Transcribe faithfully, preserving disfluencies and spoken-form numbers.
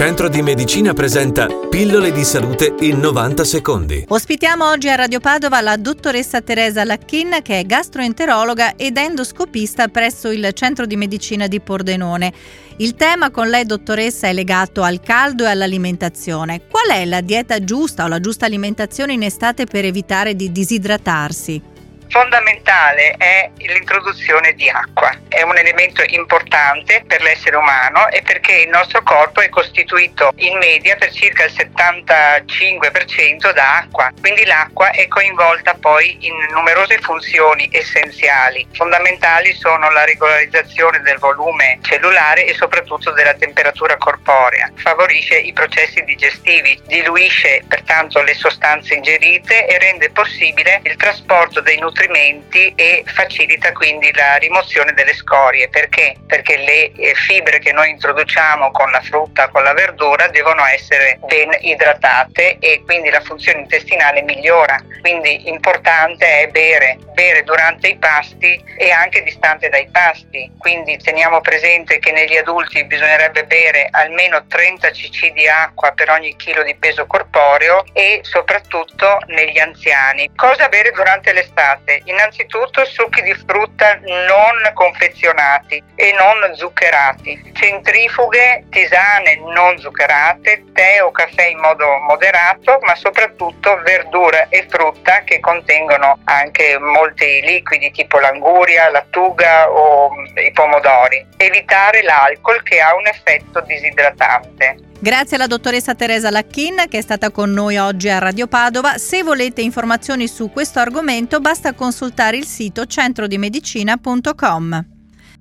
Centro di Medicina presenta Pillole di salute in novanta secondi. Ospitiamo oggi a Radio Padova la dottoressa Teresa Lacchin, che è gastroenterologa ed endoscopista presso il Centro di Medicina di Pordenone. Il tema con lei, dottoressa, è legato al caldo e all'alimentazione. Qual è la dieta giusta o la giusta alimentazione in estate per evitare di disidratarsi? Fondamentale è l'introduzione di acqua. È un elemento importante per l'essere umano e perché il nostro corpo è costituito in media per circa il settantacinque per cento da acqua, quindi l'acqua è coinvolta poi in numerose funzioni essenziali. Fondamentali sono la regolarizzazione del volume cellulare e soprattutto della temperatura corporea, favorisce i processi digestivi, diluisce pertanto le sostanze ingerite e rende possibile il trasporto dei nutrienti e facilita quindi la rimozione delle scorie. Perché? Perché le fibre che noi introduciamo con la frutta, con la verdura, devono essere ben idratate e quindi la funzione intestinale migliora. Quindi importante è bere, bere durante i pasti e anche distante dai pasti. Quindi teniamo presente che negli adulti bisognerebbe bere almeno trenta centilitri di acqua per ogni chilo di peso corporeo e soprattutto negli anziani. Cosa bere durante l'estate? Innanzitutto succhi di frutta non confezionati e non zuccherati, centrifughe, tisane non zuccherate, tè o caffè in modo moderato, ma soprattutto verdura e frutta che contengono anche molti liquidi tipo l'anguria, lattuga o i pomodori. Evitare l'alcol che ha un effetto disidratante. Grazie alla dottoressa Teresa Lacchin, che è stata con noi oggi a Radio Padova. Se volete informazioni su questo argomento basta consultare il sito centrodimedicina punto com.